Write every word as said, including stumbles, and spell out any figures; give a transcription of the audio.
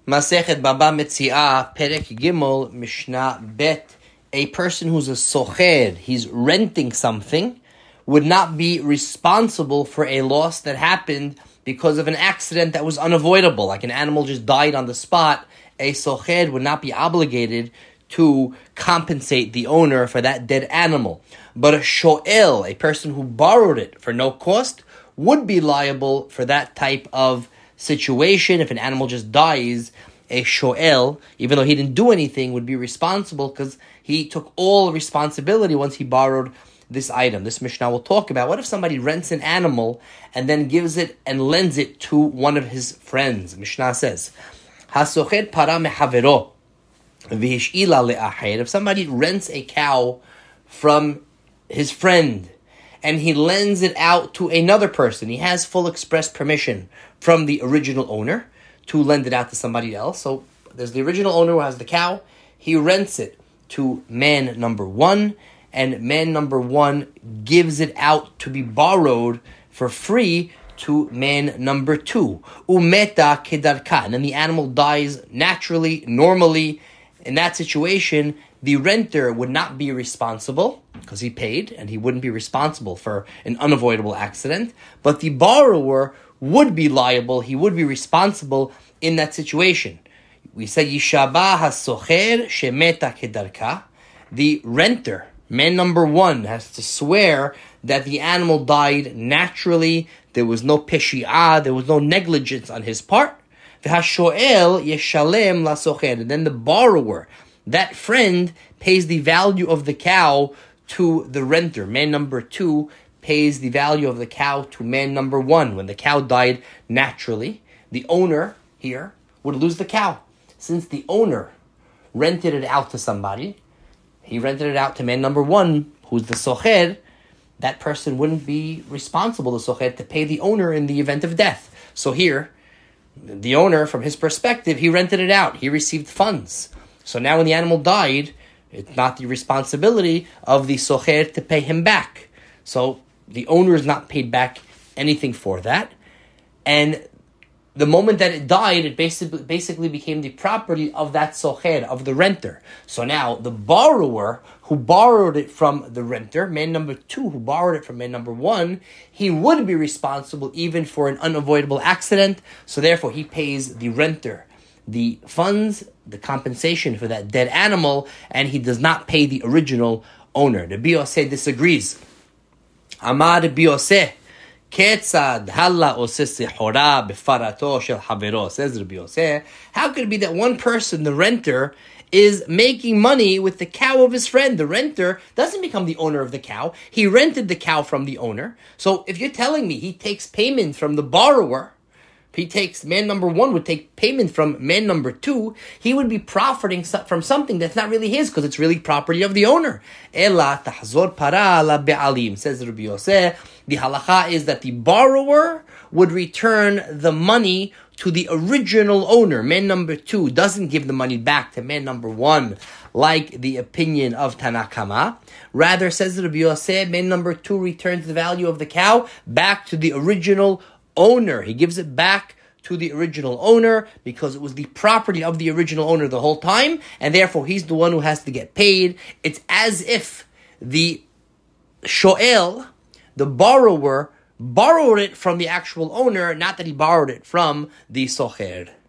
Masechet Baba Metziah, Perek Gimel, Mishnah Bet. A person who's a socher, he's renting something, would not be responsible for a loss that happened because of an accident that was unavoidable, like an animal just died on the spot. A socher would not be obligated to compensate the owner for that dead animal. But a shoel, a person who borrowed it for no cost, would be liable for that type of situation. If an animal just dies, a shoel, even though he didn't do anything, would be responsible because he took all responsibility once he borrowed this item. This Mishnah will talk about, what if somebody rents an animal and then gives it and lends it to one of his friends? Mishnah says, Hasocher para mehavero v'hish'ila le'acher. If somebody rents a cow from his friend and he lends it out to another person, he has full express permission from the original owner to lend it out to somebody else. So there's the original owner who has the cow. He rents it to man number one, and man number one gives it out to be borrowed for free to man number two. Umeta kedarka. And then the animal dies naturally, normally. In that situation, the renter would not be responsible because he paid, and he wouldn't be responsible for an unavoidable accident. But the borrower would be liable. He would be responsible in that situation. We say, Yishaba hasocher shemeta kedarka. The renter, man number one, has to swear that the animal died naturally. There was no peshi'ah, there was no negligence on his part. V'hashoel yeshalem lasocher. And then the borrower, that friend, pays the value of the cow to the renter. Man number two pays the value of the cow to man number one. When the cow died naturally, the owner here would lose the cow. Since the owner rented it out to somebody, he rented it out to man number one, who's the socher, that person wouldn't be responsible, the socher, to pay the owner in the event of death. So here, the owner, from his perspective, he rented it out. He received funds. So now when the animal died, it's not the responsibility of the socher to pay him back. So the owner is not paid back anything for that. And the moment that it died, it basically basically became the property of that socher, of the renter. So now the borrower who borrowed it from the renter, man number two who borrowed it from man number one, he would be responsible even for an unavoidable accident. So therefore he pays the renter the funds, the compensation for that dead animal, and he does not pay the original owner. The Bioseh disagrees. Amar Bioseh, Ketzad halla oseh sehora befarato shel havero. Says Rabbi Yosef, how could it be that one person, the renter, is making money with the cow of his friend? The renter doesn't become the owner of the cow. He rented the cow from the owner. So if you're telling me he takes payment from the borrower, if he takes, man number one would take payment from man number two, he would be profiting from something that's not really his, because it's really property of the owner. Ela tahzor para la be'alim, says Rabbi Yosef. The halacha is that the borrower would return the money to the original owner. Man number two doesn't give the money back to man number one, like the opinion of Tanakama. Rather, says Rabbi Yosef, man number two returns the value of the cow back to the original owner. He gives it back to the original owner because it was the property of the original owner the whole time, and therefore he's the one who has to get paid. It's as if the shoel, the borrower, borrowed it from the actual owner, not that he borrowed it from the socher.